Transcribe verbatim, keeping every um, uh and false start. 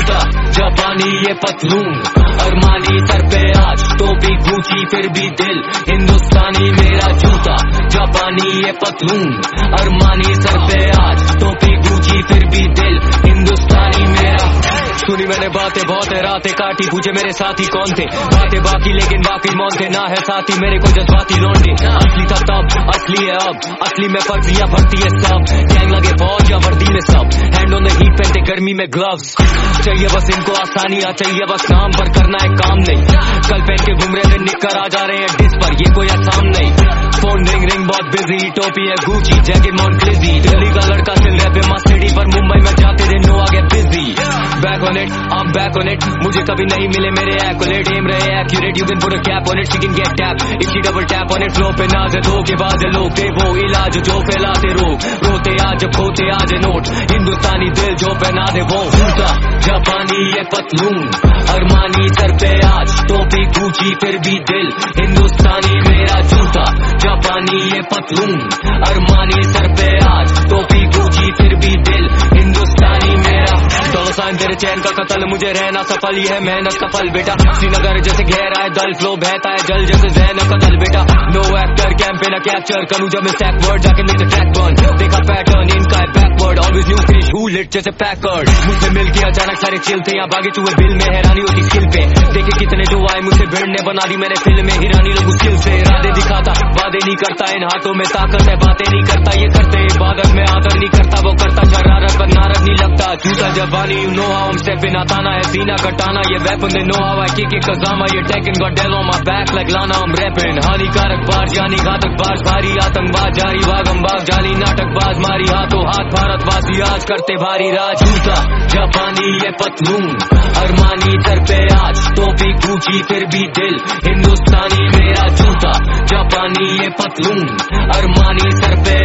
जूता जापानी ये पतलून, अरमानी सर पे आज, टोपी गूची फिर भी दिल हिंदुस्तानी मेरा जूता जापानी ये पतलून, अरमानी सर पे आज, टोपी गूची फिर भी दिल हिंदुस्तानी मेरा। सुनी मैंने बातें बहुत है रातें काटी, पूछे मेरे साथी कौन थे, बातें बाकी लेकिन बाकी मौन थे, ना है साथी मेरे को जज्बाती लौंडे। असली था तब असली है अब, असली में फर्जियां भरती है सब, गैंग लगे फौज या वर्दी में सब, हैंड ऑन द हीट पहनते गर्मी में ग्लव्स। चाहिए बस इनको आसानियां, चाहिए बस नाम पर करना है काम नहीं, कल पहन के घूम रहे थे निक्कर आ जा रहे हैं डिस पर, ये कोई आसान नहीं। फोन रिंग रिंग बहुत बिजी, टोपी है गूची जैकेट मॉन क्लिजी, दिल्ली का लड़का सिल रैप है मस्त सिटी पर, मुंबई में जाते दिन नो आ गया busy. Back on it I am back on it, मुझे कभी नहीं मिले मेरे एक्युरेट, एम रहे accurate, you can put a cap on it, she can get tap if she double tap on it, flow पे नाज है धोखेबाज है लोग, दे वो इलाज जो फैलाते रोग, रोते आज खोते आज नोट, हिंदुस्तानी दिल जो पहना दे वो जूता जापानी ये पतलून, अरमानी सर पे आज, टोपी गूची फिर भी दिल हिंदुस्तानी मेरा जूता जापानी ये पतलून, अरमानी सर पे आज, टोपी गूची फिर भी दिल हिंदुस्तानी मेरा। डॉलर साइन तेरे चैन का कत्ल, मुझे रहना सफल ये है मेहनत का फल बेटा, श्रीनगर जैसे गहरा है दल, फ्लो बहता है जल जैसे जैन का दल बेटा, नो एक्टर कैंपेन न कैप्चर करूं जब मैं स्टैक वर्ड जाके मेक द ट्रैक बर्न, देखा पैटर्न इनका है backward, always new finish who lit जैसे पैकर्ड, मुझसे मिलके अचानक सारे चिल थे, यहाँ भागे चुए बिल में हैरानी होती स्किल पे, देखे कितने जो आए मुझसे भिड़ने, बना दी मैंने फिल्म में हिरानी लोग स्किल से, इरादे दिखाता वादे नहीं करता, इन हाथों में ताकत है बातें नहीं करता, ये करते इबादत में आदर नहीं करता, वो करता शरारत पर नारद नहीं लगता, जूता जापानी you know how I'm stepping, आताना है सीना कटाना, ये weapon they know how I kick it kazama, ये taking got Dell on my back like Lana I'm rapping, हानिकारक बार जानी घातक बार, भारी आतंकबाज जारी भागम भाग जाली नाटकबाज, मारी हाथों हाथ भारतवासी आज करते भारी राज, जूता जापानी ये पतलून, अरमानी सर पे आज, टोपी गूची फिर भी दिल हिंदुस्तानी मेरा जूता जापानी ये पतलून, अरमानी सर पे